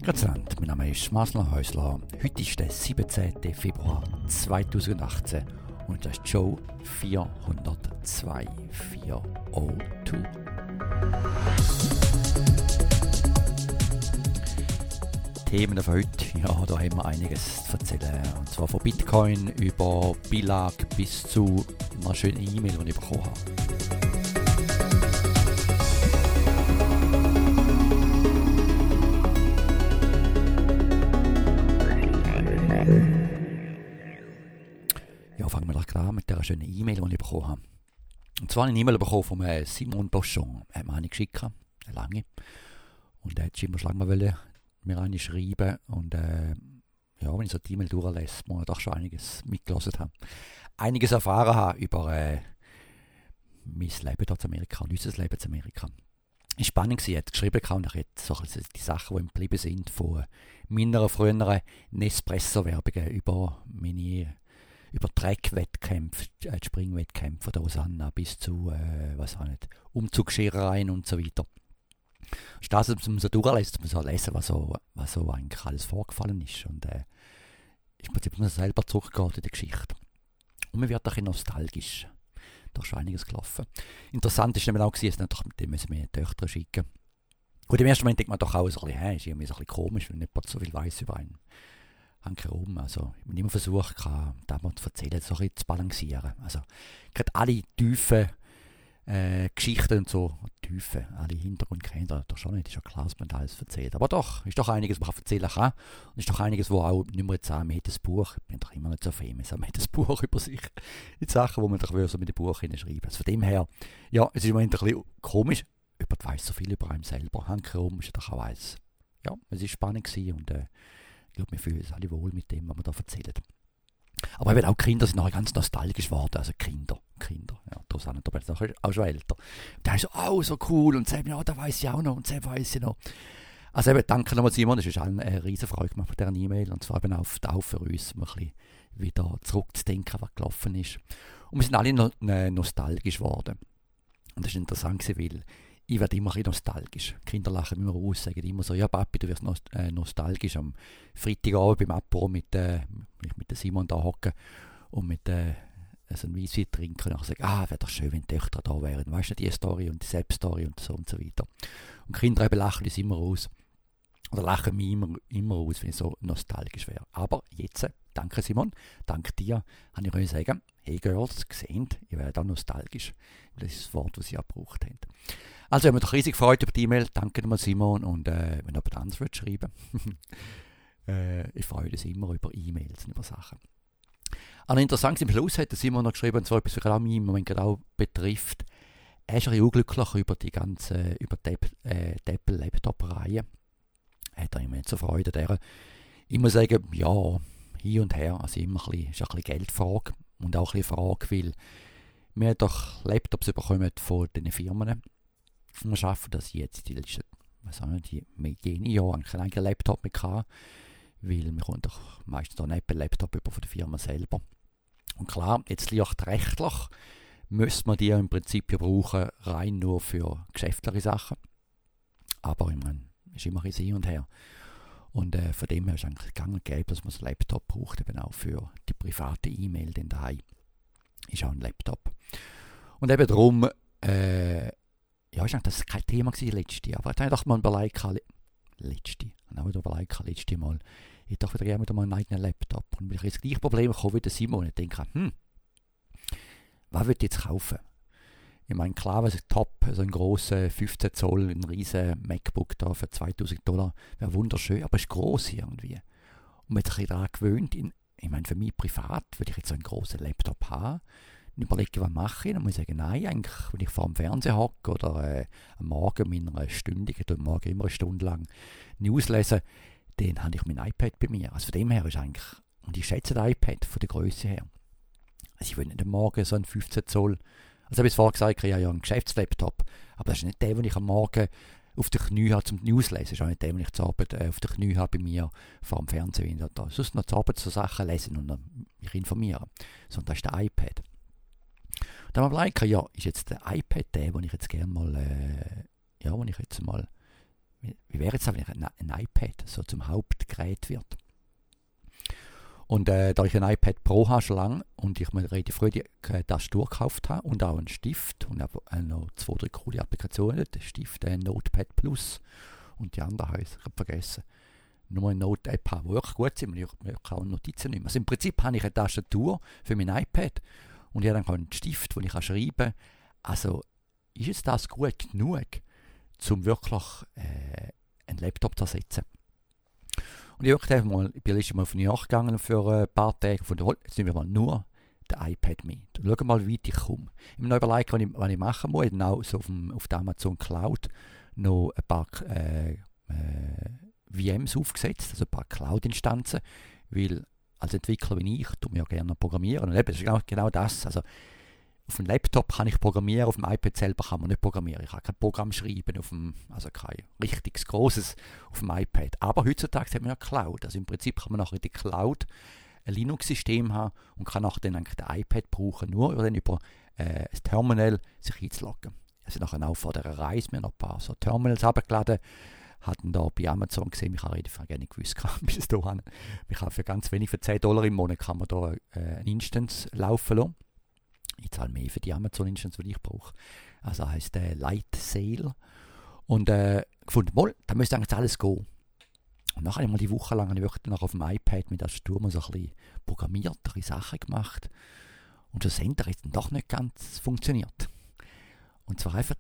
Grüezi, mein Name ist Masler Häusler. Heute ist der 17. Februar 2018 und das ist Show 402. 402. Themen von heute, ja, da haben wir einiges zu erzählen. Und zwar von Bitcoin über Belag bis zu einer schönen E-Mail, die ich bekommen habe. Ja, fangen wir doch gerade an mit dieser schönen E-Mail, die ich bekommen habe. Und zwar habe ich eine E-Mail bekommen von Simon Boschon. Er hat mir eine geschickt, eine lange. Und er hat immer schon lange mir eine schreiben. Und ja, wenn ich so die E-Mail durchlese, muss ich doch schon einiges mitgelassen haben. Einiges erfahren haben über mein Leben dort in Amerika und unser Leben in Amerika. Es war spannend, er hat geschrieben und ich hat so die Sachen, die ihm geblieben sind, von meiner früheren Nespresso-Werbungen über Track-Wettkämpfe, Springwettkämpfe der Rosanna bis zu Umzugsscherereien und so weiter. Statt dass man so durchlässt, man so lesen, was so eigentlich alles vorgefallen ist. Und im Prinzip muss man selber zurückgehen in die Geschichte. Und man wird ein bisschen nostalgisch. Da ist schon einiges gelaufen. Interessant ist nämlich auch gewesen, dass mit müssen wir Töchter schicken. Gut, im ersten Moment denkt man doch auch so ein bisschen, ist irgendwie so ein bisschen komisch, wenn jemand so viel weiss über einen. Herum. Also, ich habe immer versucht, das mal zu erzählen, so ein bisschen zu balancieren. Also, gerade alle tiefen Geschichten und so, alle Hintergründe kennt ihr doch schon nicht. Ist ja klar, dass man da alles erzählt. Aber doch, ist doch einiges, was man erzählen kann. Und ist doch einiges, wo auch nicht mehr jetzt sagen, man hat ein Buch, ich bin doch immer nicht so famous, man hat ein Buch über sich. Die Sachen, die man doch so mit dem Buch hinschreiben. Also von dem her, ja, es ist immer ein bisschen komisch. Jemand weiss so viel über einen selber. Herum ist ja doch auch eins. Ja, es war spannend gewesen und ich glaube, wir fühlen uns alle wohl mit dem, was wir da erzählen. Aber eben auch Kinder sind nachher ganz nostalgisch geworden. Also Kinder. Ja, da sind wir auch schon älter. Da ist so cool und sagen, ja, da weiss ich auch noch und das weiss ich noch. Also eben, danke nochmal Simon, das ist allen eine riesen Freude gemacht von dieser E-Mail. Und zwar eben auch für uns, um ein bisschen wieder zurückzudenken, was gelaufen ist. Und wir sind alle nostalgisch geworden. Und das ist interessant, weil ich werde immer ein bisschen nostalgisch. Die Kinder lachen immer aus, sagen immer so, ja Papi, du wirst nostalgisch. Am Freitagabend beim Apero mit Simon da hocken und mit so ein Weisswein trinken und sagen, wäre doch schön, wenn die Töchter da wären. Weißt du, die Story und die Selbststory und so weiter. Und die Kinder eben lachen uns immer aus. Oder lachen mich immer aus, wenn ich so nostalgisch wäre. Aber jetzt, danke Simon, dank dir, kann ich sagen, hey Girls, gesehen, ihr werdet auch nostalgisch. Das ist das Wort, das sie auch gebraucht haben. Also, ich habe mich doch riesig gefreut über die E-Mail. Danke nochmal Simon. Und wenn jemand anderes schreiben ich freue mich immer über E-Mails und über Sachen. Aber interessant, im Schluss hat Simon noch geschrieben, und zwar etwas, was mich im Moment gerade auch betrifft. Er ist ein bisschen unglücklich über die Apple-Laptop-Reihe. Er hat da immer nicht so Freude daran. Ich muss sagen, ja, hin und her. Also immer ist ein bisschen Geldfrage. Und auch ein bisschen Frage, weil wir doch Laptops bekommen von diesen Firmen. Wir schaffen das jetzt die letzten, Jahr eigentlich einen eigenen Laptop mit gehabt, weil wir kommen doch meistens einen Apple-Laptop über von der Firma selber. Und klar, jetzt liegt rechtlich, müsste man die im Prinzip ja brauchen, rein nur für geschäftliche Sachen. Aber ich meine, ist immer ein hin und her. Und von dem her ist eigentlich gang und gäbe, dass man einen Laptop braucht, eben auch für die private E-Mail, denn daheim ist auch ein Laptop. Und eben darum, ja, ist eigentlich das kein Thema gewesen letztes Jahr, aber ich dachte mal letztes Mal, ich dachte wieder gerne wieder mal einen eigenen Laptop. Und wenn ich jetzt gleich Probleme komme wie der Simon, und denke, was würde ich jetzt kaufen? Ich meine, klar, was ist top, so ein grosser 15 Zoll, ein riesen MacBook da für $2.000, wäre wunderschön, aber es ist gross irgendwie. Und man hat sich daran gewöhnt, ich meine, für mich privat würde ich jetzt so einen grossen Laptop haben, und überlege, was mache ich, dann muss ich sagen, nein, eigentlich, wenn ich vor dem Fernseher hocke oder am Morgen meiner Stunde, ich tue morgen immer eine Stunde lang News lesen, dann habe ich mein iPad bei mir. Also von dem her ist eigentlich, und ich schätze das iPad von der Größe her. Also ich will nicht am Morgen so einen 15 Zoll, also habe ich vorhin gesagt, ich habe ja einen Geschäftslaptop, aber das ist nicht der, den ich am Morgen auf den Knie habe zum News lesen. Das ist auch nicht der, den ich zur Arbeit auf den Knie habe bei mir vor dem Fernsehen. Da sonst noch zur Arbeit so Sachen lesen und mich informieren. Sondern das ist der iPad. Dann habe ich gedacht, ja, ist jetzt der iPad der, den ich jetzt gerne mal, wenn wie wäre jetzt wenn ein iPad so zum Hauptgerät wird. Und da ich ein iPad Pro habe schon lange und ich mir relativ früh die Tastatur gekauft habe und auch einen Stift und habe noch 2, 3 coole Applikationen, der Stift, Notepad Plus und die andere habe ich vergessen. Nur eine Note-App haben, die wirklich gut sind, und ich auch Notizen nehmen. Also im Prinzip habe ich eine Tastatur für mein iPad und ich habe dann einen Stift, wo ich schreiben kann. Also ist jetzt das gut genug, um wirklich einen Laptop zu ersetzen? Und ich bin letztes Mal auf New York gegangen für ein paar Tage und jetzt nehmen wir mal nur den iPad mit. Und schau mal, wie weit ich komme. Ich habe mir noch überlegt, was ich machen muss. Ich habe auch so auf der Amazon Cloud noch ein paar VMs aufgesetzt, also ein paar Cloud-Instanzen, weil als Entwickler wie ich, tue mir ja gerne programmieren. Und eben, das ist genau das. Also, auf dem Laptop kann ich programmieren, auf dem iPad selber kann man nicht programmieren. Ich kann kein Programm schreiben, also kein richtiges, grosses auf dem iPad. Aber heutzutage hat man ja Cloud. Also im Prinzip kann man nachher in der Cloud ein Linux-System haben und kann nachher dann eigentlich den iPad brauchen, nur über das Terminal sich einzuloggen. Also nachher auch vor dieser Reise mir noch ein paar so Terminals abgeladen, hatten da bei Amazon gesehen, ich habe relativ gerne gewusst, bis es da haben. Ich habe für ganz wenig, für $10 im Monat kann man da eine Instance laufen lassen. Ich zahle mehr für die Amazon-Instance, die ich brauche. Also das heisst Light Sale. Und gefunden, da müsste eigentlich alles gehen. Und nachher habe ich mal die Woche lang wirklich auf dem iPad mit der Sturm so ein bisschen programmiertere Sachen gemacht. Und schlussendlich hat es dann doch nicht ganz funktioniert. Und zwar einfach,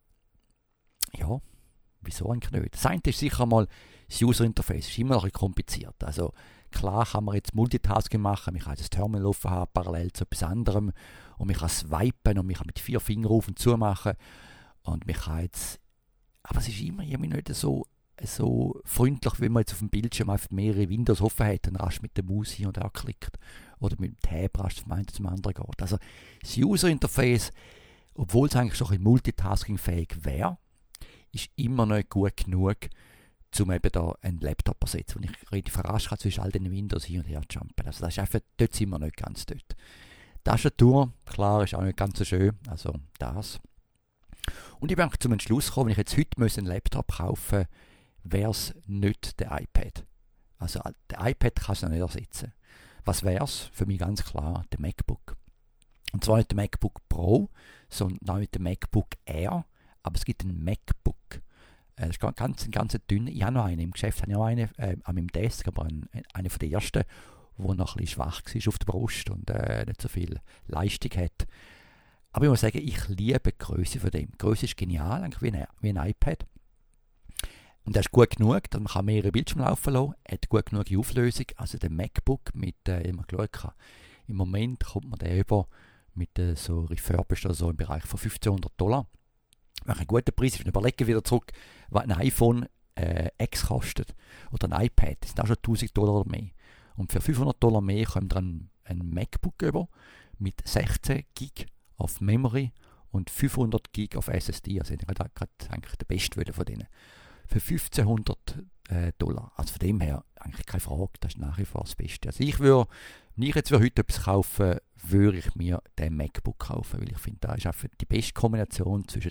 ja, wieso eigentlich nicht? Das eine ist sicher mal das User-Interface, das ist immer noch ein bisschen kompliziert. Also klar kann man jetzt Multitasking machen, man kann das Terminal offen haben, parallel zu etwas anderem, und man kann swipen und man kann mit 4 Fingern auf und zu machen und man kann jetzt, aber es ist immer irgendwie nicht so freundlich, wenn man jetzt auf dem Bildschirm einfach mehrere Windows offen hat und rasch mit der Maus hin und her klickt oder mit dem Tab rasch vom einen zum anderen geht. Also das User-Interface, obwohl es eigentlich schon ein Multitasking-fähig wäre, ist immer nicht gut genug, um eben da einen Laptop zu ersetzen, wo ich relativ rasch zwischen all den Windows hin und her jumpen. Also das ist einfach, dort sind wir nicht ganz dort. Die Tastatur, klar, ist auch nicht ganz so schön, also das. Und ich bin eigentlich zum Entschluss gekommen, wenn ich jetzt heute einen Laptop kaufen müsste, wäre es nicht der iPad. Also der iPad kann es noch nicht ersetzen. Was wäre es? Für mich ganz klar der MacBook. Und zwar nicht der MacBook Pro, sondern auch nicht der MacBook Air, aber es gibt einen MacBook. Das ist ganz dünn. Ich habe noch einen im Geschäft, habe ich auch einen an meinem Desk, aber einen von den ersten, der noch ein bisschen schwach war auf der Brust und nicht so viel Leistung hat. Aber ich muss sagen, ich liebe die Größe von dem. Die Größe ist genial, eigentlich wie ein iPad. Und das ist gut genug, dass man mehrere Bildschirme laufen lassen kann. Hat gut genug Auflösung. Also der MacBook mit, immer geschaut habe, im Moment kommt man den über mit so refurbished oder so im Bereich von $1,500. Ein guter Preis. Ich überlege wieder zurück, was ein iPhone X kostet oder ein iPad. Das sind auch schon $1,000 oder mehr. Und für $500 mehr kommt dann ein MacBook über mit 16 GB auf Memory und 500 GB auf SSD. Also ich habe gerade eigentlich der beste von denen. Für $1,500. Also von dem her eigentlich keine Frage, das ist nach wie vor das Beste. Also wenn ich jetzt heute etwas kaufen würde ich mir den MacBook kaufen, weil ich finde, das ist einfach die beste Kombination zwischen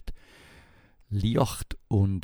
Licht und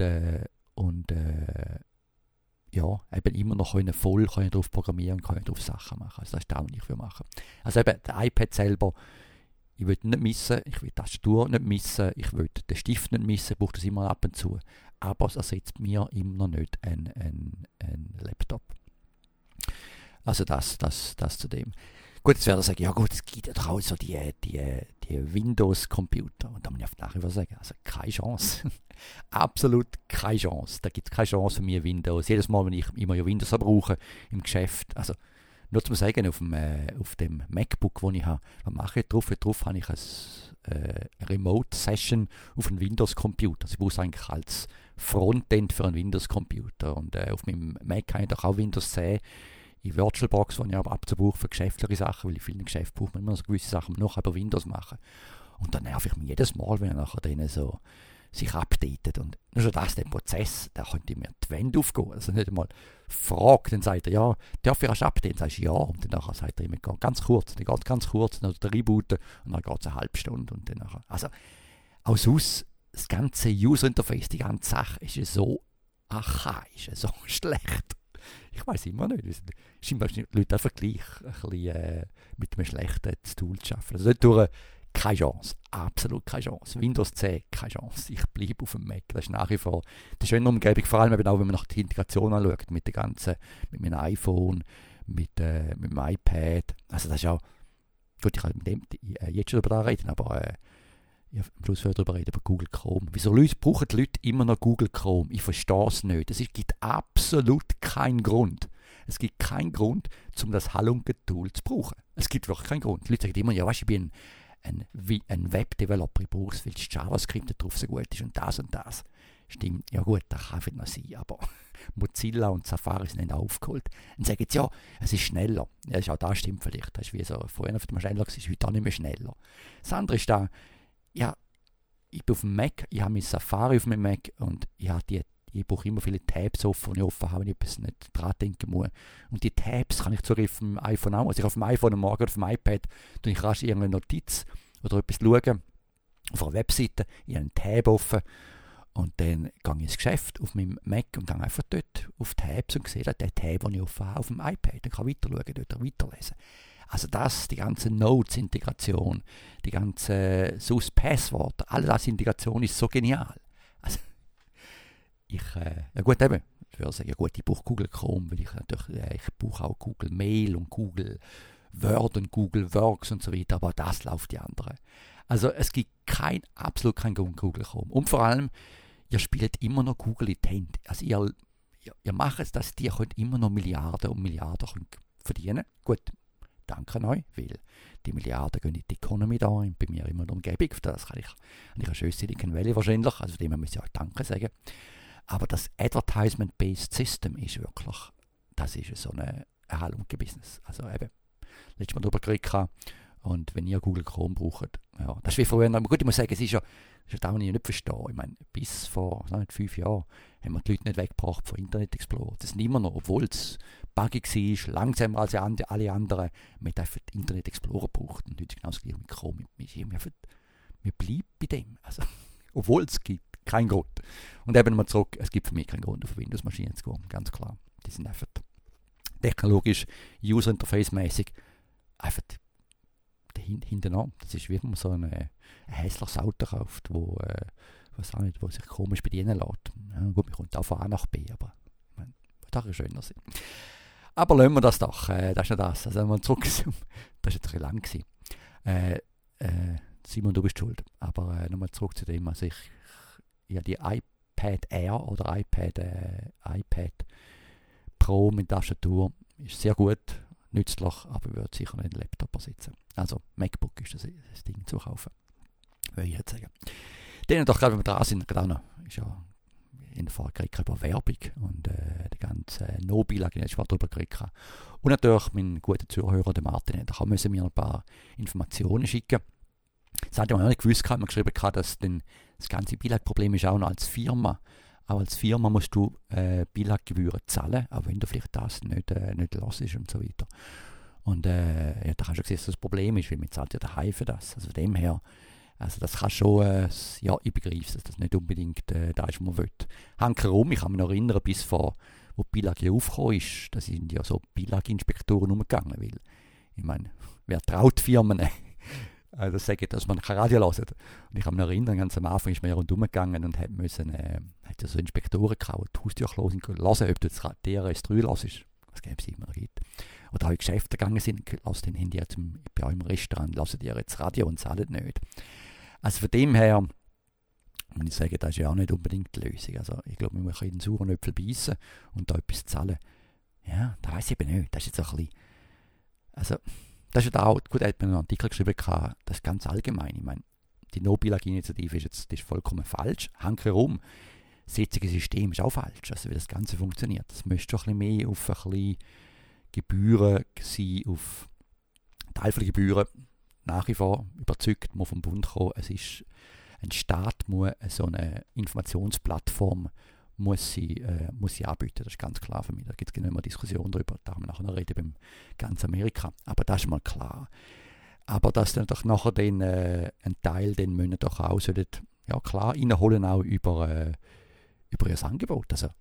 ja, eben immer noch voll drauf programmieren und drauf Sachen machen. Also das ist das, was ich machen. Also eben, der iPad selber, ich will nicht missen, ich will die Tastatur nicht missen, ich will den Stift nicht missen, ich brauche das immer ab und zu. Aber es ersetzt mir immer noch nicht ein Laptop. Also das zu dem. Gut, jetzt werde ich sagen, ja gut, es gibt ja doch auch so die Windows-Computer. Und da muss ich nachher sagen, also keine Chance. Absolut keine Chance. Da gibt es keine Chance für mich Windows. Jedes Mal, wenn ich immer Windows brauche im Geschäft, also nur zu sagen, auf dem MacBook, das ich habe, was mache ich drauf? Drauf habe ich eine Remote-Session auf einem Windows-Computer. Also ich brauche es eigentlich als Frontend für einen Windows-Computer. Und auf meinem Mac habe ich doch auch Windows 10 in VirtualBox, die ich aber ab und zu brauche für geschäftliche Sachen, weil in vielen Geschäften braucht man immer so gewisse Sachen noch über Windows machen. Und dann nerv ich mich jedes Mal, wenn er nachher denen so sich updatet. Und nur schon das, der Prozess, da könnte mir die Wände aufgehen. Also nicht einmal fragt, dann sagt er, ja, darf ich erst updaten? Dann sagst du ja. Und dann nachher sagt er immer ganz kurz. Dann geht es ganz kurz, dann der Rebooten und dann geht es eine halbe Stunde. Und dann nachher. Also, aus das ganze User-Interface, die ganze Sache ist so archaisch, so schlecht. Ich weiß immer nicht. Scheinbar sind die Leute einfach gleich ein bisschen, mit einem schlechten Tool zu arbeiten. Also dort keine Chance, absolut keine Chance. Windows 10, keine Chance. Ich bleibe auf dem Mac. Das ist nach wie vor die schöne Umgebung, vor allem auch, wenn man nach der Integration anschaut, mit meinem iPhone, mit dem iPad. Also das ist auch, gut, ich kann mit dem jetzt schon darüber reden, aber am Schluss darüber reden, über Google Chrome. Wieso brauchen die Leute immer noch Google Chrome? Ich verstehe es nicht. Es gibt absolut keinen Grund. Es gibt keinen Grund, um das Halunken-Tool zu brauchen. Es gibt wirklich keinen Grund. Die Leute sagen immer, ja, weißt, ich bin ein Web-Developer, ich brauche es, weil das JavaScript da drauf so gut ist und das und das. Stimmt, ja gut, das kann vielleicht noch sein, aber Mozilla und Safari sind nicht aufgeholt. Dann sagen sie, ja, es ist schneller. Ja, auch das stimmt vielleicht. Das ist wie so, vorher mal schneller, es ist heute auch nicht mehr schneller. Das andere ist da, ja, ich bin auf dem Mac, ich habe mein Safari auf meinem Mac und ich brauche immer viele Tabs offen, die ich offen habe, wenn ich etwas nicht dran denken muss. Und die Tabs kann ich zugriff auf dem iPhone auch. Also ich auf dem iPhone am Morgen auf dem iPad tue ich rasch irgendeine Notiz oder etwas schauen auf einer Webseite, ich habe einen Tab offen und dann gehe ich ins Geschäft auf meinem Mac und gehe einfach dort auf Tabs und sehe den Tab, den ich offen habe auf dem iPad. Dann kann ich weiter schauen, dort weiterlesen. Also die ganze Notes-Integration, die ganze SUS-Passwort, all das Integration ist so genial. Also ja gut, eben, ich würde sagen, ja gut, ich brauche Google Chrome, weil ich brauche auch Google Mail und Google Word und Google Works und so weiter, aber das läuft die anderen. Also es gibt absolut keinen Google Chrome. Und vor allem, ihr spielt immer noch Google in die Hände. Also ihr macht es, dass die könnt immer noch Milliarden und Milliarden verdienen. Gut, danke euch, weil die Milliarden gehen in die Economy da, bei mir immer in der Umgebung. Das habe ich ein schönes Silicon Valley wahrscheinlich, also dem muss ich auch Danke sagen. Aber das Advertisement-Based System ist wirklich, das ist so ein Halunke-Business. Also eben, letztes Mal darüber geredet. Und wenn ihr Google Chrome braucht, ja, das ist wie früher. Aber gut, ich muss sagen, es ist ja das, was ich nicht verstehe. Ich meine, bis vor 5 Jahren haben wir die Leute nicht weggebracht von Internet Explorer. Das sind immer noch, obwohl es buggy war, langsamer als alle anderen, man hat einfach Internet Explorer gebraucht. Und heute ist genau das gleiche mit Chrome. Wir bleiben bei dem. Also, obwohl es gibt keinen Grund. Und eben mal zurück, es gibt für mich keinen Grund, auf Windows-Maschinen zu gehen, ganz klar. Die sind einfach technologisch, user-interface-mäßig einfach hinten an. Das ist wie wenn man so ein hässliches Auto kauft, wo sich komisch bedienen lässt. Ja, gut, man kommt auch von A nach B, aber das ist schöner sein. Aber lassen wir das doch, das ist ja das. Also wenn wir zurück sind, das war jetzt ein bisschen lang gewesen. Simon, du bist schuld. Aber nochmal zurück zu dem, also ich habe die iPad Air oder iPad Pro mit Tastatur, ist sehr gut, nützlich, aber ich würde sicher nicht einen Laptop ersetzen. Also MacBook ist das Ding zu kaufen, würde ich jetzt sagen. Dann doch gerade, wenn wir dran sind, gerade auch noch, ist ja in der Vorgeredet über Werbung und die ganze Nobile, die ich jetzt mal drüber geredet habe. Und natürlich mein guter Zuhörer, der Martin, da müssen wir ein paar Informationen schicken. Das hatte man auch nicht gewusst, hat man geschrieben, dass das ganze Bilagproblem ist auch noch als Firma. Auch als Firma musst du Bilaggebühren zahlen, auch wenn du vielleicht das nicht hörst und so weiter. Und da kannst du sehen, dass das Problem ist, weil man zahlt ja daheim für das. Also von dem her, also das kann schon, ja, ich begreife es, dass das nicht unbedingt da ist, was man will. Hankerum, ich kann mich noch erinnern, bis vor, wo die Bilag hier aufgekommen ist, da sind ja so Bilaginspektoren umgegangen, weil, ich meine, wer traut Firmen, also sagen, dass man kein Radio hört. Und ich kann mich erinnern, ganz am Anfang ist man ja rundherum gegangen und hat ja so Inspektoren gehauen, die Haustür hören, ob du das DRS3 hörst, was es immer noch gibt. Oder auch in Geschäfte gegangen sind, den Handy bei eurem Restaurant, lassen die jetzt Radio und zahlen nicht. Also von dem her, muss ich sagen, das ist ja auch nicht unbedingt die Lösung. Also ich glaube, man muss in den sauren Äpfel beißen und da etwas zahlen. Ja, das weiß ich eben nicht. Das ist jetzt ein bisschen, also das ist ja auch, gut, er hat mir einen Artikel geschrieben, das ist ganz allgemein. Ich meine, die No-Bilag-Initiative ist vollkommen falsch. Hankerum, das jetzige System ist auch falsch, also wie das Ganze funktioniert. Es müsste schon ein bisschen mehr auf ein bisschen Gebühren sein, auf Teil von den Gebühren. Nach wie vor überzeugt, muss vom Bund kommen. Es ist, ein Staat muss so eine Informationsplattform muss sie anbieten. Das ist ganz klar für mich. Da gibt es nicht mehr Diskussion darüber. Da haben wir nachher noch reden beim ganz Amerika. Aber das ist mal klar. Aber dass dann doch nachher ein Teil, den müssen doch auch ja klar reinholen, auch über ihr Angebot. Also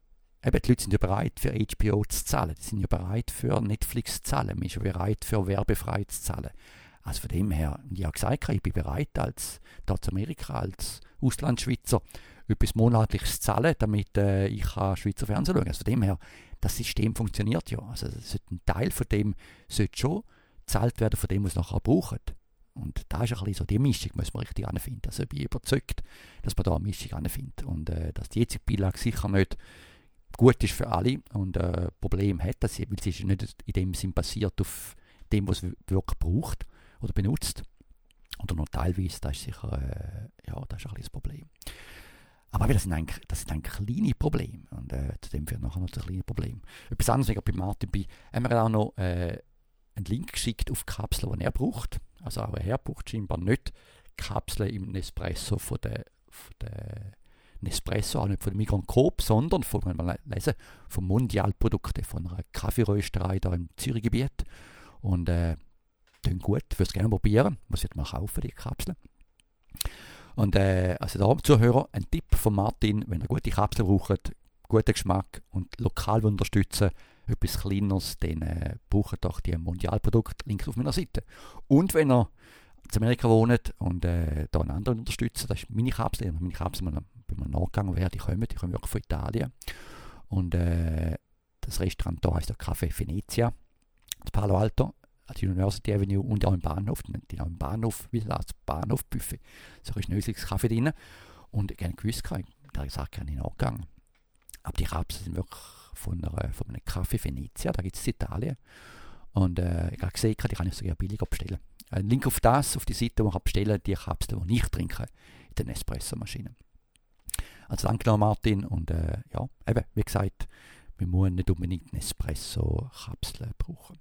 eben, die Leute sind ja bereit, für HBO zu zahlen. Die sind ja bereit, für Netflix zu zahlen. Man ist ja bereit, für werbefrei zu zahlen. Also von dem her, ich habe gesagt, ich bin bereit, als Amerika, als Auslandsschweizer, etwas Monatliches zu zahlen, damit ich Schweizer Fernsehen schauen kann. Also von dem her, das System funktioniert ja. Also ein Teil von dem sollte schon gezahlt werden, von dem, was es nachher braucht. Und da ist ein bisschen so, die Mischung muss man richtig anfinden. Also ich bin überzeugt, dass man da eine Mischung anfindet. Und dass die jetzige Beilage sicher nicht gut ist für alle und Problem hat, weil sie ist nicht in dem Sinn basiert auf dem, was es wirklich braucht oder benutzt. Oder nur teilweise, das ist sicher das ist ein bisschen das Problem. Aber das sind eigentlich kleine Probleme. Und zu dem führt nachher noch das kleine Problem. Etwas anderes, wie bei Martin haben wir auch noch einen Link geschickt auf die Kapseln, die er braucht. Also auch er braucht scheinbar nicht Kapseln im Nespresso von der Nespresso, auch nicht von der Migros Coop, sondern von Mondialprodukten, von einer Kaffeerösterei hier im Zürichgebiet. Und tun gut, ich würde es gerne probieren. Muss ich mal kaufen, die Kapseln. Und also da Zuhörer, ein Tipp von Martin, wenn ihr gute Kapseln braucht, guten Geschmack und lokal unterstützen, etwas Kleineres, dann braucht doch die Mondialprodukte, Link auf meiner Seite. Und wenn ihr in Amerika wohnt und da einen anderen unterstützen, das ist meine Kapsel. Meine Kapsel, wenn man nachgegangen wäre, die kommen wirklich von Italien. Und das Restaurant da heisst der Café Venezia, das Palo Alto, an der University Avenue und auch im Bahnhof. Die haben im Bahnhof, wie das Bahnhofbuffet. So ist ein nötiges Kaffee drin. Und ich habe gewusst, da habe ich gesagt, ich nachgegangen. Aber die Kapseln sind wirklich von einem Café Venezia, da gibt es in Italien. Und ich habe gesehen, die kann ich sogar billiger bestellen. Ein Link auf die Seite, wo man bestellen kann, die Kapseln, die ich trinke, in den Espresso-Maschinen. Also danke noch Martin und eben, wie gesagt, wir müssen nicht unbedingt Espresso-Kapseln brauchen.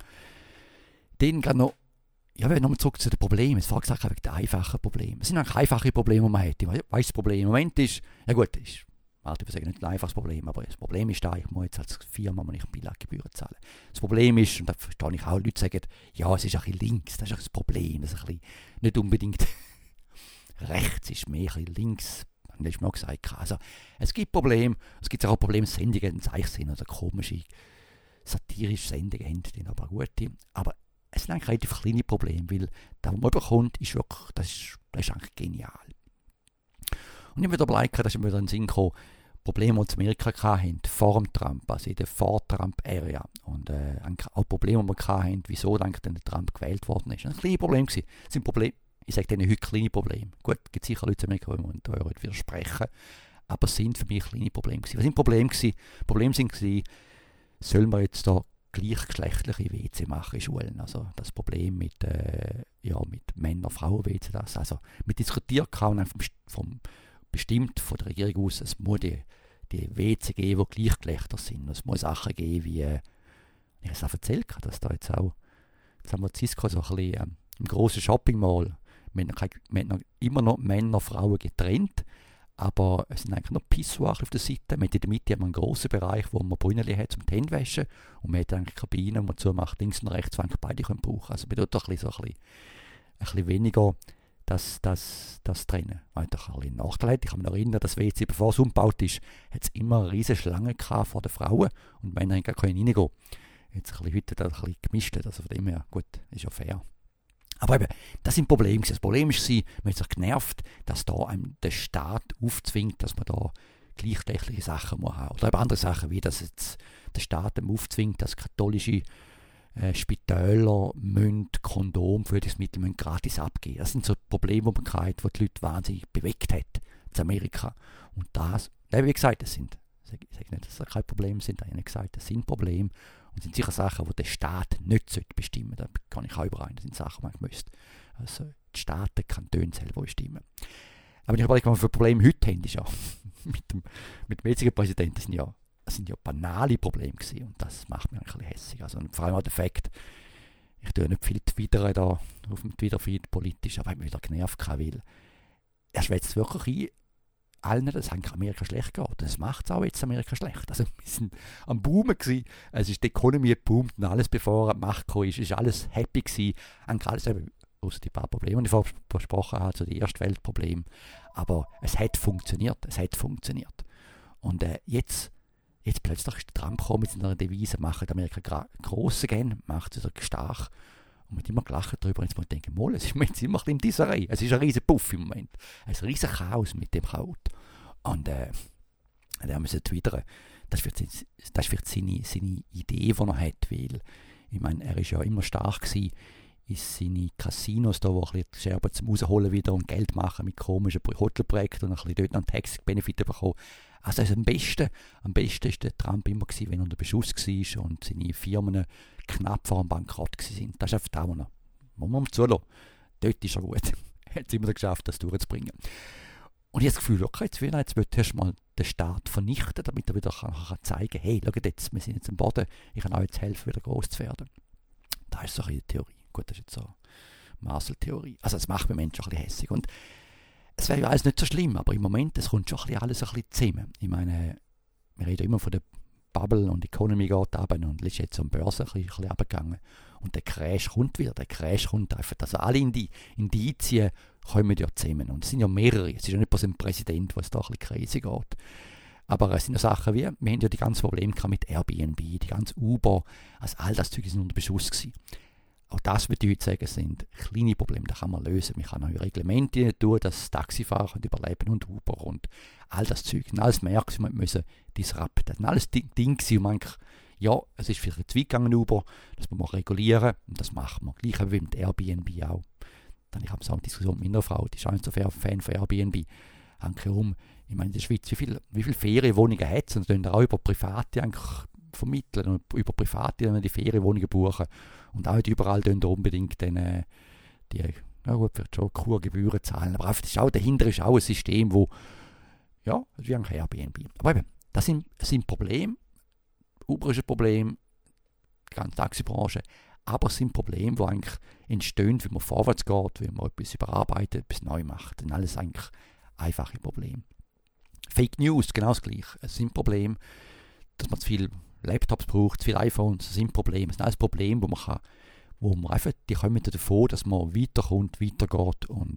Dann gerade noch, nochmal zurück zu den Problemen. Es war gesagt, wegen den einfachen Problemen. Es sind eigentlich einfache Probleme, die man hat. Ich weiss, das Problem im Moment ist, Martin, ich sage nicht ein einfaches Problem, aber das Problem ist da, ich muss jetzt als Firma nicht Bilaggebühren zahlen. Das Problem ist, und da verstehe ich auch, Leute sagen, ja, es ist ein bisschen links, das ist das Problem, das ist ein bisschen nicht unbedingt rechts, ist mehr ein bisschen links. Das ist mir auch gesagt. Also, es gibt Probleme, es gibt auch Probleme, Sendungen, die sind oder komische, satirische Sendungen haben, die aber gute. Aber es sind eigentlich relativ kleine Probleme, weil das, was man bekommt, ist wirklich, das ist eigentlich genial. Und ich habe wieder überlegt, dass ich mir wieder in den Sinn gekommen, Probleme, die in Amerika hatten, vor dem Trump, also in der Vor-Trump-Area. Und auch Probleme, die wir hatten, wieso dann Trump gewählt worden ist. Das war ein kleines Problem. Das sind Probleme, ich sage denen heute kleine Probleme. Gut, es gibt sicher Leute in Amerika, die heute widersprechen, aber es sind für mich kleine Probleme gewesen. Was sind Probleme gewesen? Probleme sind gewesen, sollen wir jetzt da gleichgeschlechtliche WC machen in Schulen? Also das Problem mit Männer-Frauen-WC, das. Also wir diskutieren vom bestimmt von der Regierung aus, es muss die WC geben, die Gleichgeschlechter sind. Es muss Sachen geben, wie, ich es auch erzählt habe, dass da jetzt auch in San Francisco so ein bisschen im grossen Shopping-Mall, wir haben immer noch Männer, Frauen getrennt, aber es sind eigentlich noch Pissoirs auf der Seite. In der Mitte haben wir einen grossen Bereich, wo man Brünneli hat zum Händewaschen und man hat eigentlich Kabinen, wo man zumacht, links und rechts, wo eigentlich beide können brauchen. Also man tut doch ein bisschen weniger das trennen. Weil doch ein bisschen Nachteil hat. Ich kann mich noch erinnern, dass WC, bevor es umgebaut ist, hat es immer eine riesige Schlange vor den Frauen und Männer können reingehen. Jetzt heute ein bisschen gemischt, also von dem her, gut, ist ja fair. Aber eben, das sind Probleme. Das Problem war, man hat sich genervt, dass da einem der Staat aufzwingt, dass man da gleichgeschlechtliche Sachen muss haben. Oder eben andere Sachen, wie dass jetzt der Staat einem aufzwingt, dass katholische Spitäler Kondom für das Mittel gratis abgeben. Das sind so Probleme, die die Leute wahnsinnig bewegt hat in Amerika. Und das, wie gesagt, ich sage nicht, dass das keine Probleme sind, ich habe nicht gesagt, das sind Probleme und sind sicher Sachen, die der Staat nicht bestimmen sollte. Da kann ich auch überein, das sind Sachen, die man müsste. Also die Staaten, Kantone selber bestimmen. Aber ich überlege, was wir für Probleme heute haben, ist ja mit dem jetzigen Präsidenten sind ja banale Probleme gewesen und das macht mich ein bisschen hässlich. Also vor allem auch der Fakt, ich tue nicht viel twittern da auf dem Twitter-Feed politisch, aber ich habe mich wieder genervt, weil er schwätzt wirklich allen, dass Amerika schlecht geht. Das macht es auch jetzt Amerika schlecht. Also wir sind am Boomen gewesen, es ist die Economy geboomt und alles, bevor er die Macht kam, ist alles happy gewesen. Alles eben, außer die paar Probleme, die ich versprochen habe, so die Erstweltprobleme. Aber es hat funktioniert. Und jetzt Jetzt plötzlich ist Trump gekommen mit seiner Devise, macht Amerika gross again, macht es wieder stark. Und man hat immer gelacht darüber. Und jetzt muss ich denken, mal, es ist jetzt immer ein bisschen in dieser Reihe. Es ist ein riesen Puff im Moment. Ein riesen Chaos mit dem Kraut. Und da müssen wir twittern. Das ist vielleicht seine Idee, die er hat. Weil, ich meine, er war ja immer stark gewesen in seine Casinos, da, wo ein bisschen Scherben zum Rausholen wieder und Geld machen mit komischen Hotelprojekten und ein bisschen dort noch Tax-Benefit bekommen. Also am besten war der Trump immer gewesen, wenn er unter Beschuss war und seine Firmen knapp vor dem Bankrott waren. Das ist einfach da, wo er, muss man zulassen. Dort ist er gut. Er hat es immer geschafft, das durchzubringen. Und ich habe das Gefühl, okay, jetzt will er mal den Staat vernichten, damit er wieder kann zeigen kann, hey, schaut jetzt, wir sind jetzt am Boden, ich kann euch jetzt helfen, wieder groß zu werden. Das ist so eine Theorie. Gut, das ist jetzt so eine Marcel-Theorie. Also das macht mir Menschen ein bisschen hässig. Und es wäre ja alles nicht so schlimm, aber im Moment, es kommt schon alles ein bisschen zusammen. Ich meine, wir reden immer von der Bubble und die Economy geht runter und ist jetzt am Börse ein bisschen runtergegangen. Und der Crash kommt wieder, der Crash kommt einfach. Also alle Indizien kommen ja zusammen. Und es sind ja mehrere. Es ist ja nicht bloß ein Präsident, wo es da ein bisschen crazy geht. Aber es sind ja Sachen wie, wir haben ja die ganzen Probleme mit Airbnb, die ganze Uber, also all das Zeug ist unter Beschuss gewesen. Auch das würde ich heute sagen, sind kleine Probleme, die kann man lösen. Man kann neue Reglemente tun, dass Taxifahrer überleben und Uber und all das Zeug. Und alles Märkte müssen disrupten. Das sind alles Dinge, wo man eigentlich, ja, es ist vielleicht zu weit gegangen, Uber, das muss man regulieren und das machen wir. Gleich wie mit Airbnb auch. Dann habe ich so eine Diskussion mit meiner Frau, die ist auch nicht so Fan von Airbnb. Ich meine, in der Schweiz, wie viele Ferienwohnungen hat es? Und dann auch über Private eigentlich vermitteln und über Private die Ferienwohnungen buchen. Und auch nicht überall unbedingt dann, die, ja gut, wird schon Kurgebühren zahlen. Aber einfach, dahinter ist auch ein System, wo, ja, wie ein Airbnb. Aber eben, das sind Probleme. Uber ist ein Problem, die ganze Taxibranche. Aber es sind Probleme, die eigentlich entstehen, wenn man vorwärts geht, wenn man etwas überarbeitet, etwas neu macht. Dann alles eigentlich einfache Probleme. Fake News, genau das Gleiche. Es sind Probleme, dass man zu viele Laptops braucht, zu viele iPhones, das sind Probleme. Es sind alles Probleme, wo man einfach, die kommen davon, dass man weiterkommt, weitergeht und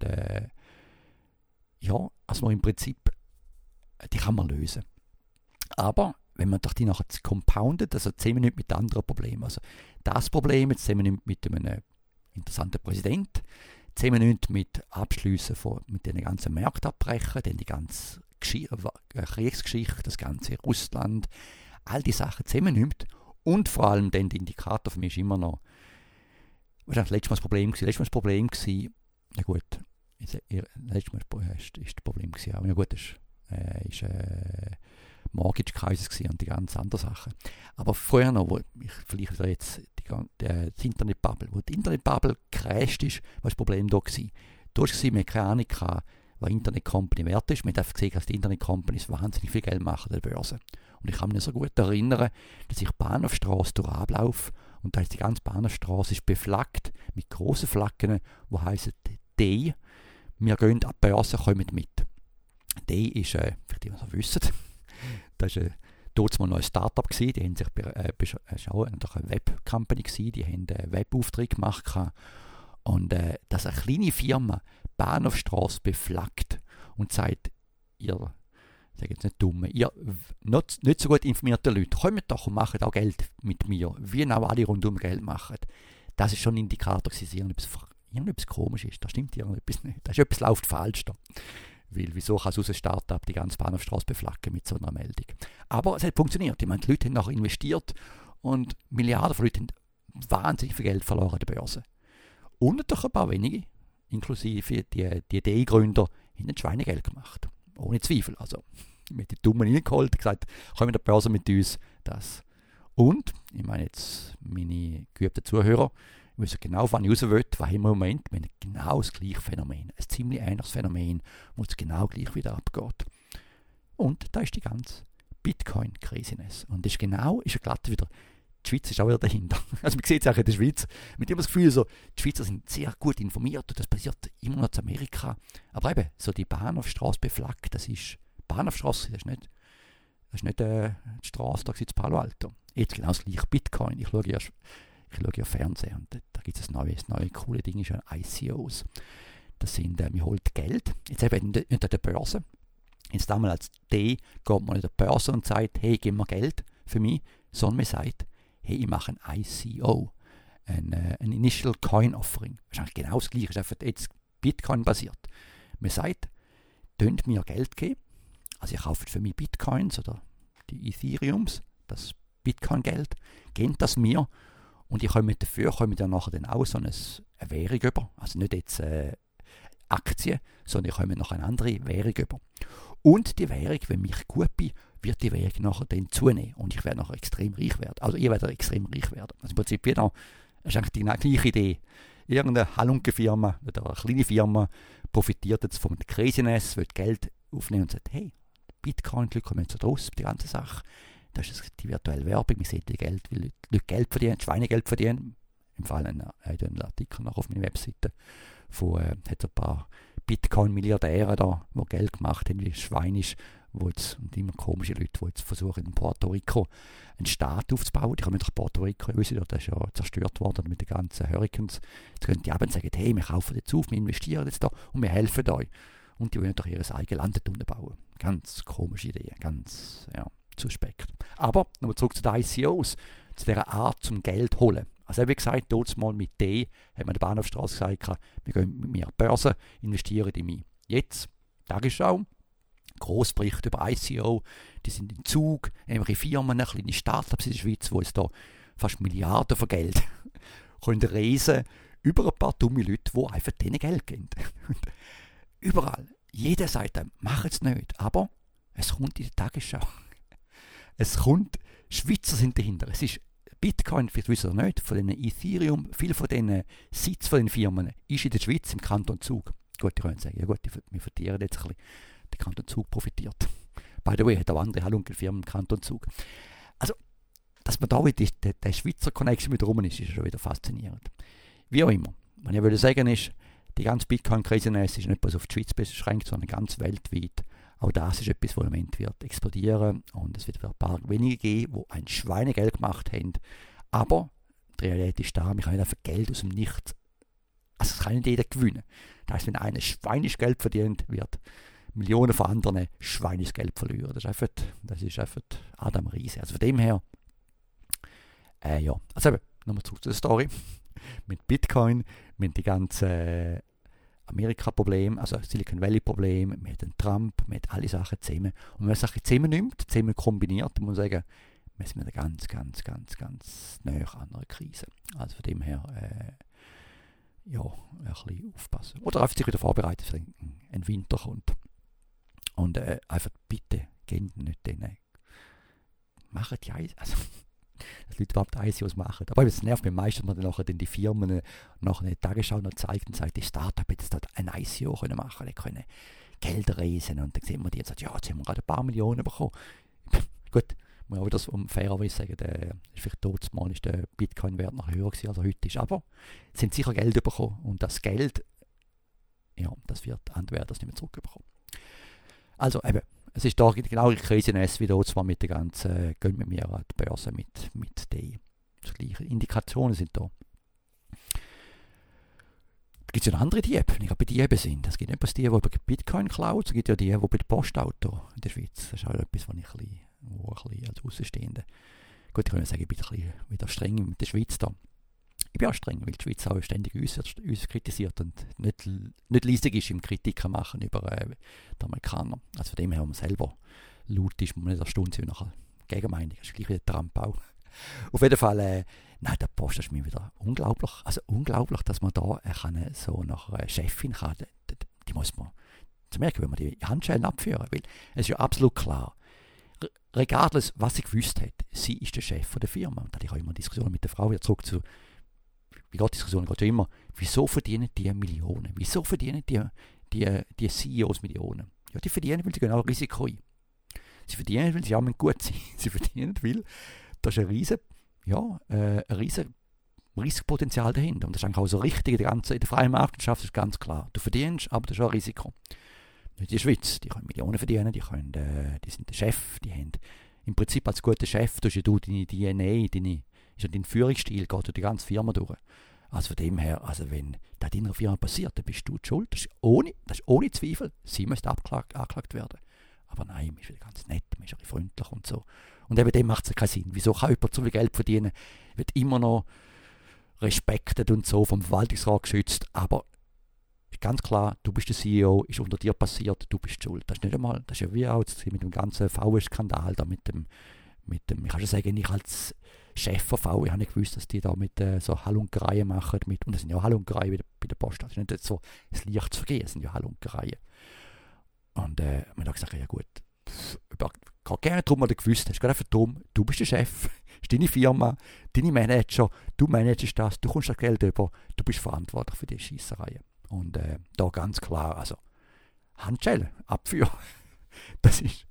ja, also man im Prinzip, die kann man lösen. Aber wenn man doch die nachher compoundet, also zusammen nicht mit anderen Problemen. Also das Problem jetzt zusammen nicht mit einem interessanten Präsident, zusammen nicht mit Abschlüssen mit den ganzen Märkten abbrechen, dann die ganze Kriegsgeschichte, das ganze Russland, all die Sachen zusammennimmt und vor allem dann der Indikator für mich ist immer noch, wahrscheinlich letztes Mal das Problem gewesen, na gut, letztes Mal ist das Problem gewesen, aber ja gut, das ist Mortgage Crisis und die ganz anderen Sachen. Aber vorher noch, wo ich vielleicht jetzt die Internet-Bubble, wo die Internet-Bubble crasht ist, war das Problem da gewesen. Da war wir keine Ahnung, was Internet-Company wert ist. Man hat einfach gesehen, dass die Internet-Companies wahnsinnig viel Geld machen an der Börse. Und ich kann mich so gut erinnern, dass ich Bahnhofstrasse durch ablaufe und da ist die ganze Bahnhofstrasse ist beflaggt mit grossen Flaggen, die heissen «Day». Wir gehen an die Börse, kommen mit. «Day» ist, vielleicht die, was ihr wisst, das war dort mal noch ein Start-up gewesen, die haben sich auch eine Web-Company gewesen, die haben einen Webauftrag gemacht und dass eine kleine Firma Bahnhofstrasse beflaggt und sagt, ihr, ich sage jetzt nicht dumm, ihr nicht so gut informierte Leute, kommt doch und macht auch Geld mit mir, wie auch alle rundum Geld machen. Das ist schon ein Indikator, dass irgendetwas komisch ist, da stimmt irgendetwas nicht, etwas läuft falsch da. Weil wieso kann es aus einem Start-up die ganze Bahnhofstrasse beflaggen mit so einer Meldung? Aber es hat funktioniert. Ich meine, die Leute haben nachher investiert und Milliarden von Leuten haben wahnsinnig viel Geld verloren an der Börse. Und natürlich ein paar wenige, inklusive die Ideengründer, haben ein Schweinegeld gemacht. Ohne Zweifel. Also, wir haben die Dummen reingeholt und gesagt, komm in der Börse mit uns. Das. Und, ich meine jetzt meine geübten Zuhörer, wir wissen genau, wann ich raus will, was haben wir im Moment. Wir haben genau das gleiche Phänomen. Ein ziemlich ähnliches Phänomen, wo es genau gleich wieder abgeht. Und da ist die ganze Bitcoin-Craziness. Und das ist ja glatt wieder, die Schweiz ist auch wieder dahinter. Also man sieht es auch in der Schweiz. Mit dem das Gefühl, so, die Schweizer sind sehr gut informiert und das passiert immer noch in Amerika. Aber eben, so die Bahnhofstrasse beflaggt, das ist Bahnhofstrasse, das ist nicht die Straße, da sitzt Palo Alto. Jetzt genau das gleiche Bitcoin. Ich schaue ja Fernsehen und da gibt es das neue coole Ding, ist ICOs. Das sind, man holt Geld, jetzt eben nicht an der Börse, Jetzt damals als D geht man in der Börse und sagt, hey, gib mir Geld für mich, sondern man sagt, hey, ich mache ein ICO, ein Initial Coin Offering. Das ist eigentlich genau das Gleiche, ist einfach jetzt Bitcoin basiert. Man sagt, könnt mir Geld geben, also ihr kauft für mich Bitcoins oder die Ethereums, das Bitcoin-Geld, gebt das mir und ich komme dafür, dann nachher dann auch so eine Währung über, also nicht jetzt Aktien, sondern ich komme noch eine andere Währung über. Und die Währung, wenn ich gut bin, wird die Währung nachher dann zunehmen und ich werde nachher extrem reich werden. Also ihr werdet extrem reich werden. Also im Prinzip wieder, das ist eigentlich die gleiche Idee. Irgendeine Halunke-Firma oder eine kleine Firma profitiert jetzt von der Craziness, will Geld aufnehmen und sagt, hey, Bitcoin, die Leute kommen so draus, die ganze Sache. Das ist die virtuelle Werbung, wir sehen die Geld, weil Leute Geld verdienen, Schweinegeld verdienen. Im Fall einen Artikel noch auf meiner Webseite hat ein paar Bitcoin-Milliardäre da, die Geld gemacht haben, wie schweinisch, und immer komische Leute, die jetzt versuchen, in Puerto Rico einen Staat aufzubauen. Die kommen nach Puerto Rico, das ist ja zerstört worden mit den ganzen Hurricanes. Jetzt können die abends sagen, hey, wir kaufen jetzt auf, wir investieren jetzt da und wir helfen euch. Und die wollen doch ihr eigenes Land bauen. Ganz komische Idee, ganz suspekt. Aber nochmal zurück zu den ICOs, zu dieser Art zum Geld holen. Also wie gesagt, dort mal mit D, hat man der Bahnhofstrasse gesagt, wir gehen mit mir an die Börse, investieren in mich. Jetzt, Tagesschau, Grossbericht über ICO, die sind im Zug, irgendwelche Firmen, kleine Startups in der Schweiz, wo es da fast Milliarden von Geld können reisen, über ein paar dumme Leute, die einfach denen Geld geben. Überall. Jeder sagt dann, mach es nicht, aber es kommt in der Tagesschau. Es kommt, Schweizer sind dahinter. Es ist Bitcoin, vielleicht wisst ihr nicht, von den Ethereum, viel von den Sitz von den Firmen ist in der Schweiz, im Kanton Zug. Gut, die können sagen, ja gut, wir verlieren jetzt ein bisschen. Der Kanton Zug profitiert. By the way, hat auch andere Halunkenfirmen im Kanton Zug. Also, dass man da der Schweizer Connection mit rum ist schon wieder faszinierend. Wie auch immer. Was ich würde sagen ist, die ganze Bitcoin-Krise ist nicht bloß auf die Schweiz beschränkt, sondern ganz weltweit. Auch das ist etwas, das im Moment wird explodieren und es wird ein paar wenige geben, die ein Schweinegeld gemacht haben. Aber die Realität ist da, wir können nicht einfach Geld aus dem Nichts. Also es kann nicht jeder gewinnen. Das heisst, wenn einer schweinisch Geld verdient, wird Millionen von anderen schweiniges Geld verlieren. Das ist einfach Adam Riese. Also von dem her, also eben, nochmal zurück zu der Story. Mit Bitcoin, mit die ganzen Amerika-Probleme, also Silicon Valley-Probleme, mit dem Trump, mit alle Sachen zusammen. Und wenn man Sachen zusammennimmt, zusammen kombiniert, dann muss man sagen, wir sind wieder ganz näher an einer Krise. Also von dem her, ein bisschen aufpassen. Oder einfach sich wieder vorbereiten, wenn ein Winter kommt. Und einfach bitte, geht nicht denen. Machen die also dass Leute überhaupt ICOs machen. Aber es nervt mich meistens, dass man dann nachher die Firmen nach einer Tagesschau noch zeigt und sagt, die Startup hätte jetzt ein ICO können machen, die können Geld reisen. Und dann sehen wir die und sagen, ja, jetzt haben wir gerade ein paar Millionen bekommen. Gut, muss auch das fairerweise sagen, vielleicht mal ist der Bitcoin-Wert noch höher gewesen, als er heute ist. Aber sie haben sicher Geld bekommen und das Geld, das wird andere das nicht mehr zurückbekommen. Also eben, es ist da genau die Krise wie da zwar mit der ganzen, gehen mit mir an die Börse mit den gleichen Indikationen sind da. Es gibt ja noch andere Diebe, die bei Dieben sind. Es gibt nicht bloß die bei Bitcoin klauen, es gibt ja die bei den Postauto in der Schweiz. Das ist auch etwas, was ich ein bisschen als Außenstehende, gut, ich kann sagen, ich bin ein bisschen wieder streng mit der Schweiz da. Ich bin auch streng, weil die Schweiz auch ständig uns kritisiert und nicht leisig ist im Kritiken machen über die Amerikaner. Also von dem her, wenn man selber laut ist, muss man nicht erstaunt sein, nachher Gegenmeinung. Das ist gleich wie der Trump auch. Auf jeden Fall, der Post ist mir wieder unglaublich. Also unglaublich, dass man da so nach einer Chefin kann. Die muss man zu merken, wenn man die Handschellen abführen will. Es ist ja absolut klar. Regardless, was sie gewusst hat, sie ist der Chef der Firma. Und da hatte ich auch immer Diskussionen mit der Frau, wieder zurück zu die Diskussion geht ja immer, wieso verdienen die Millionen? Wieso verdienen die CEOs Millionen? Ja, die verdienen, weil sie genau Risiko ein. Sie verdienen, weil sie auch gut sind. Sie verdienen, weil da ist ein riesen Risikopotenzial dahinter. Und das ist eigentlich auch so richtig in der freien Marktwirtschaft, ist ganz klar. Du verdienst, aber das ist auch ein Risiko. Nicht die Schweiz, die können Millionen verdienen, die sind der Chef, die haben im Prinzip als guter Chef, du deine DNA, dein Führungsstil geht durch die ganze Firma durch. Also von dem her, also wenn das in deiner Firma passiert, dann bist du die schuld. Das ist ohne Zweifel, sie müsste angeklagt werden. Aber nein, man ist wieder ganz nett, man ist ein bisschen freundlich und so. Und eben dem macht es keinen Sinn. Wieso kann jemand so viel Geld verdienen? Wird immer noch respektiert und so vom Verwaltungsrat geschützt, aber ganz klar, du bist der CEO, ist unter dir passiert, du bist schuld. Das ist nicht einmal, das ist ja wie auch mit dem ganzen VW-Skandal, da mit dem, ich kann schon sagen, ich als Chef von VW habe nicht gewusst, dass die da mit so Halunkereien machen, und das sind ja Halunkereien bei der Post, das ist nicht so ein Licht zu vergehen, das sind ja Halunkereien. Und man hat gesagt, ja gut, geht gerne darum, was du gewusst hast, geht einfach darum, du bist der Chef, das ist deine Firma, deine Manager, du managst das, du kommst das Geld über, du bist verantwortlich für die Scheissereien. Und da ganz klar, also Handschellen, Abführ, das ist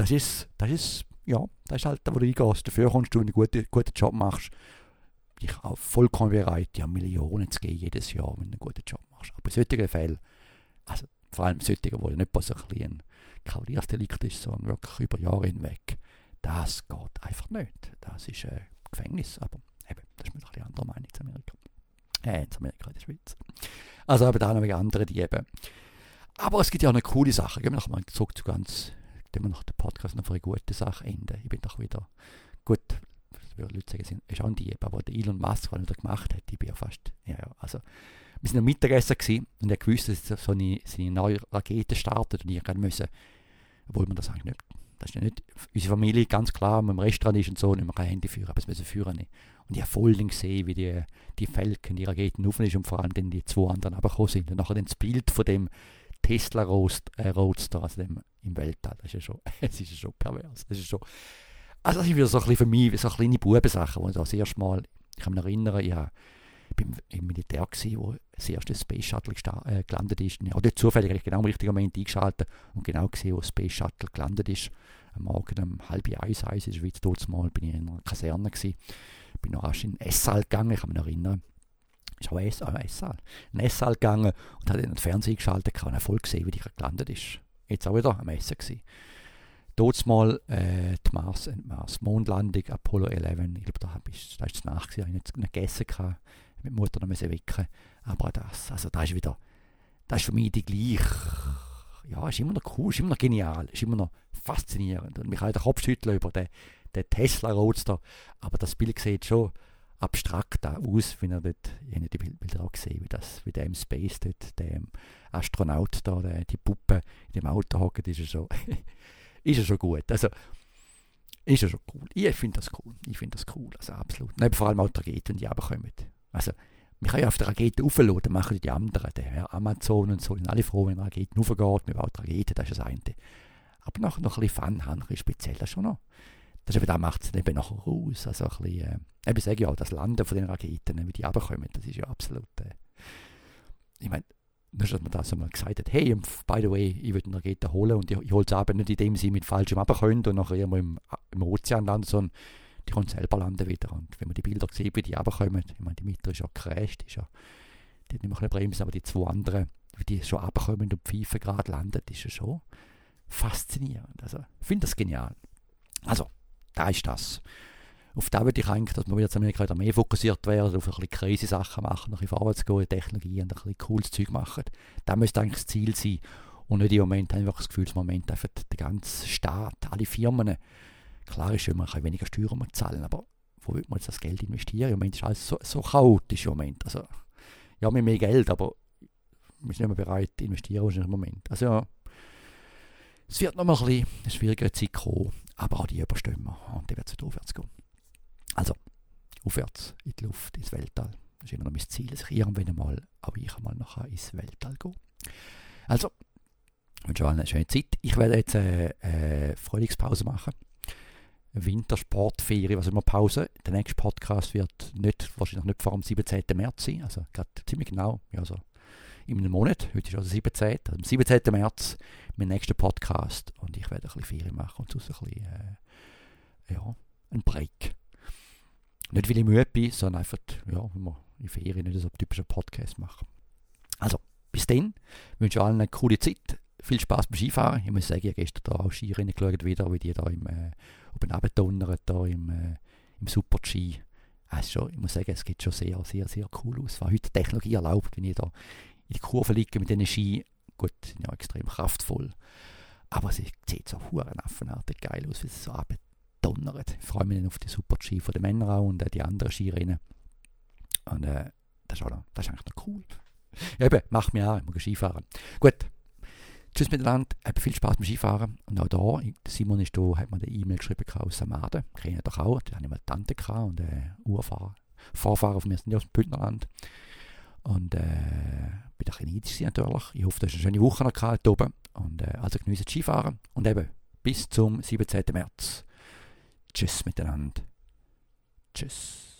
halt da, wo du reingehst. Dafür kommst du, wenn du einen guten Job machst, ich auch vollkommen bereit, ja Millionen zu geben jedes Jahr, wenn du einen guten Job machst. Aber in solchen Fällen, also vor allem solchen, wo nicht bloß ein Kavaliersdelikt ist, sondern wirklich über Jahre hinweg, das geht einfach nicht. Das ist Gefängnis, aber eben, das ist eine andere Meinung zu Amerika. In Amerika, in der Schweiz. Also eben da noch wegen anderen Dieben. Aber es gibt ja auch eine coole Sache. Gehen wir noch mal zurück zu ganz, wenn wir nach dem Podcast noch für eine gute Sache enden. Ich bin doch wieder, gut, würde Leute sagen, ist auch ein Dieb, aber der Elon Musk, was er da gemacht hat, ich bin ja fast, also, wir sind am Mittagessen gewesen und er gewusst, dass so eine neue Rakete startet und ich gerade müssen, obwohl man das eigentlich nicht, das ist ja nicht, unsere Familie ganz klar, wenn man im Restaurant ist und so, nicht mehr kein Handy führen, aber es müssen führen nicht. Und ich habe voll gesehen, wie die Falcon, die Raketen rauf ist und vor allem dann die zwei anderen runtergekommen sind. Und nachher dann das Bild von dem Tesla Roadster, also dem im Weltall, das ist ja schon, es ist ja schon pervers. Das ist schon, also das ist wieder so ein bisschen für mich, so eine kleine Bubensache, wo ich das erste Mal, ich kann mich erinnern, ich war im Militär gewesen, wo das erste Space Shuttle gelandet ist. Ich habe dort zufällig genau im richtigen Moment eingeschaltet und genau gesehen, wo das Space Shuttle gelandet ist. Am Morgen um 12:30 in der Schweiz, dort mal bin ich in einer Kaserne gewesen. Bin noch rasch in den Esssaal gegangen, ich kann mich erinnern. Ist auch ein Esssaal. In den Esssaal gegangen und habe dann den Fernseher geschaltet und habe voll gesehen, wie die gelandet ist. Jetzt auch wieder am Essen gewesen. Dort mal die Mondlandung, Apollo 11. Ich glaube, da war es nach, ich habe nicht gegessen, mit Mutter noch wecken. Aber das ist für mich die gleiche, ja, ist immer noch cool, ist immer noch genial, ist immer noch faszinierend. Und mich kann den Kopf schütteln über den Tesla Roadster, aber das Bild sieht schon abstrakt aus, wenn er dort, ich habe die Bilder auch gesehen, wie der im Space dort, der Astronaut da, die Puppe in dem Auto hockt, ist ja schon gut. Also, ist ja schon cool. Ich finde das cool, also absolut. Und vor allem auch die Raketen, die runterkommen. Also, wir können ja auf die Raketen raufladen, machen die anderen, der Amazon und so, sind alle froh, wenn Raketen raufgeht, wir bauen die Raketen, das ist das eine. Aber noch ein bisschen Fun haben, ein bisschen speziell, das schon noch. Da macht es eben nachher aus. Also ein bisschen, ich sage ja, das Landen von den Raketen, wie die runterkommen, das ist ja absolut, ich meine, nur dass man das einmal gesagt hat, hey, by the way, ich will eine Rakete holen und ich hole es aber nicht in dem Sinne mit falschem runterkommen und nachher irgendwo im Ozean landen, sondern die können selber landen wieder. Und wenn man die Bilder sieht, wie die runterkommen, ich meine, die Mitte ist ja gecrashed, die hat nicht mehr bremsen, aber die zwei anderen, wie die schon runterkommen und pfeifen gerade landen, ist ja schon faszinierend. Also, ich finde das genial. Also, da ist das. Auf das würde ich eigentlich, dass man wieder zu Amerika wieder mehr fokussiert werden, auf ein bisschen crazy Sachen machen, ein bisschen vorwärts gehen, Technologie und ein bisschen cooles Zeug machen. Das müsste eigentlich das Ziel sein. Und nicht im Moment, habe ich das Gefühl, im Moment einfach der ganze Staat, alle Firmen, klar ist, man kann weniger Steuern zahlen, aber wo will man jetzt das Geld investieren? Im Moment ist alles so chaotisch im Moment. Also, ja, wir haben mehr Geld, aber wir sind nicht mehr bereit zu investieren im Moment. Also ja, es wird noch mal ein bisschen eine schwierigere Zeit kommen, aber auch die überstehen wir und dann wird es wieder aufwärts gehen. Also, aufwärts in die Luft, ins Weltall. Das ist immer noch mein Ziel, dass ich irgendwann mal, auch ich einmal nachher ins Weltall gehe. Also, ich wünsche euch eine schöne Zeit. Ich werde jetzt eine Frühlingspause machen. Wintersportferien, was immer Pause. Der nächste Podcast wird wahrscheinlich nicht vor dem 17. März sein, also gerade ziemlich genau, ja, so in einem Monat. Heute ist also 17. Also am 17. März mein nächster Podcast und ich werde ein bisschen Ferien machen und sonst ein bisschen einen Break. Nicht, weil ich müde bin, sondern einfach, ja, wenn wir in Ferien nicht so einen typischen Podcast machen. Also, bis dann, wünsche ich allen eine coole Zeit. Viel Spaß beim Skifahren. Ich muss sagen, ich habe gestern da auch Skirennen geschaut, wieder, wie die da oben runtertunnern, da im Super-G. Also, ich muss sagen, es geht schon sehr, sehr, sehr cool aus. Was heute Technologie erlaubt, wenn ich da in die Kurve liege mit diesen Ski. Gut, sind ja extrem kraftvoll. Aber sie sieht so hurenaffenartig geil aus, wie sie so abdonnert. Ich freue mich dann auf die Super-G von den Männern auch und die anderen Skirennen. Und das ist eigentlich noch cool. Ja, eben, macht mir an, ich muss Skifahren. Gut, tschüss miteinander, habt viel Spaß beim Skifahren. Und auch da, Simon ist da, hat mir eine E-Mail geschrieben aus Samaden. Kenne ich doch auch, da hatte ich mal Tante und Vorfahrer von mir sind ja aus dem Bündnerland. Und bin ein bisschen neidisch natürlich. Ich hoffe, dass eine schöne Woche noch gehabt oben. Und also geniessen das Skifahren. Und eben, bis zum 17. März. Tschüss miteinander. Tschüss.